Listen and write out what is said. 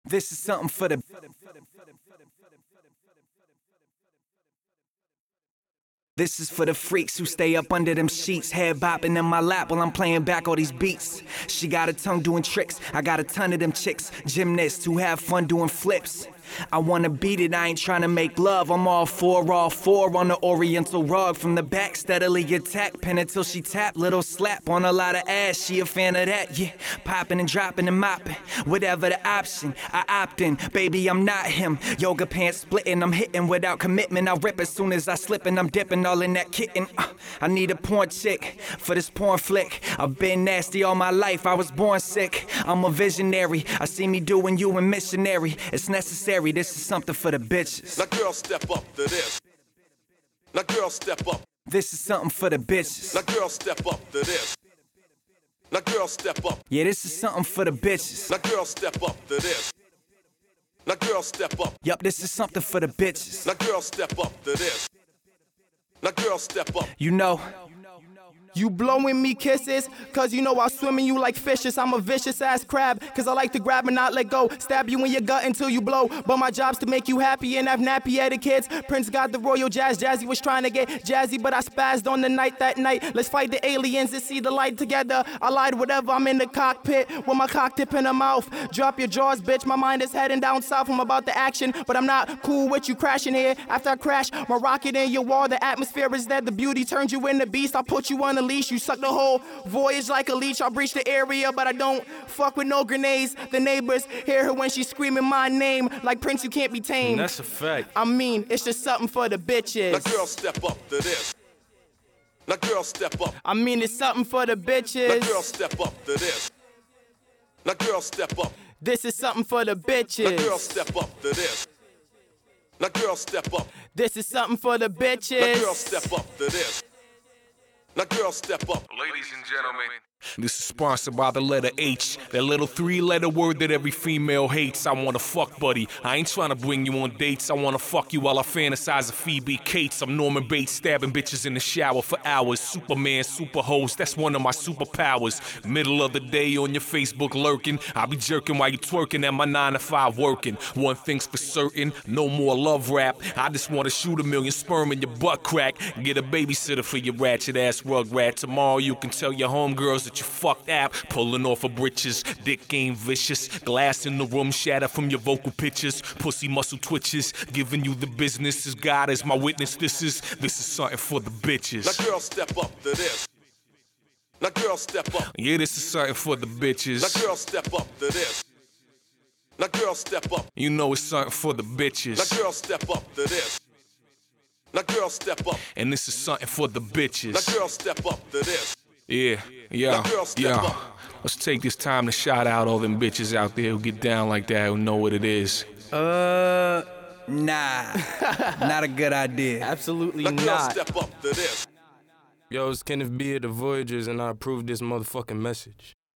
This is something for the. This is for the freaks who stay up under them sheets, head bopping in my lap while I'm playing back all these beats. She got a tongue doing tricks, I got a ton of them chicks, gymnasts who have fun doing flips. I wanna beat it, I ain't tryna make love. I'm all four on the oriental rug. From the back, steadily attack, pin until she tap. Little slap on a lot of ass, she a fan of that, yeah. Popping and dropping and mopping, whatever the option, I opt in. Baby, I'm not him, yoga pants splitting. I'm hitting without commitment, I rip as soon as I slip. And I'm dipping all in that kitten. I need a porn chick for this porn flick. I've been nasty all my life, I was born sick. I'm a visionary, I see me doing you in missionary. It's necessary. This is something for the bitches. Now girl, step up to this. Now girl, step up. This is something for the bitches. Now girl, step up to this. Now girl, step up. Yeah, this is something for the bitches. Now girl, step up to this. Now girl, step up. Yup, this is something for the bitches. Now girl, step up to this. Now girl, step up. You know, you blowing me kisses, cause you know I swim in you like fishes. I'm a vicious ass crab, cause I like to grab and not let go. Stab you in your gut until you blow. But my job's to make you happy and have nappy headed kids. Prince got the royal jazz, Jazzy was trying to get jazzy, but I spazzed on the night that night. Let's fight the aliens and see the light together. I lied, whatever, I'm in the cockpit with my cock tip in the mouth. Drop your jaws, bitch, my mind is heading down south. I'm about the action, but I'm not cool with you crashing here. After I crash my rocket in your wall, the atmosphere is dead. The beauty turns you into beast. I put you on a leash, you suck the whole voyage like a leech. I breach the area, but I don't fuck with no grenades. The neighbors hear her when she's screaming my name. Like Prince, you can't be tamed. That's a fact. I mean, it's just something for the bitches. Now girl, step up to this. Now girl, step up. I mean, it's something for the bitches. Now girl, step up to this. Now girl, step up. This is something for the Now girl, bitches. step up to this. Now girl, step up. This is something for the Now girl, bitches. step up to this. Now girl, step up. Ladies and gentlemen, this is sponsored by the letter H, that little three-letter word that every female hates. I wanna fuck, buddy. I ain't trying to bring you on dates. I wanna fuck you while I fantasize of Phoebe Cates. I'm Norman Bates, stabbing bitches in the shower for hours. Superman, super host, that's one of my superpowers. Middle of the day on your Facebook lurking. I be jerking while you twerking at my 9 to 5 working. One thing's for certain, no more love rap. I just wanna shoot 1,000,000 sperm in your butt crack. Get a babysitter for your ratchet ass rug rat. Tomorrow you can tell your homegirls that you fucked app, pulling off of britches, dick game vicious, glass in the room shatter from your vocal pitches, pussy muscle twitches, giving you the business as God is my witness. This is something for the bitches. Now girl, step up to this. Now girl, step up. Yeah, this is something for the bitches. Now girl, step up to this. Now girl, step up. You know it's something for the bitches. Now girl, step up to this. Now girl, step up. And this is something for the bitches. Now girl, step up to this. Yeah. Now girl, step up. Let's take this time to shout out all them bitches out there who get down like that, who know what it is. nah, not a good idea. Absolutely Now girl, not. step up to this. Yo, it's Kenneth B of the Voyagers, and I approve this motherfucking message.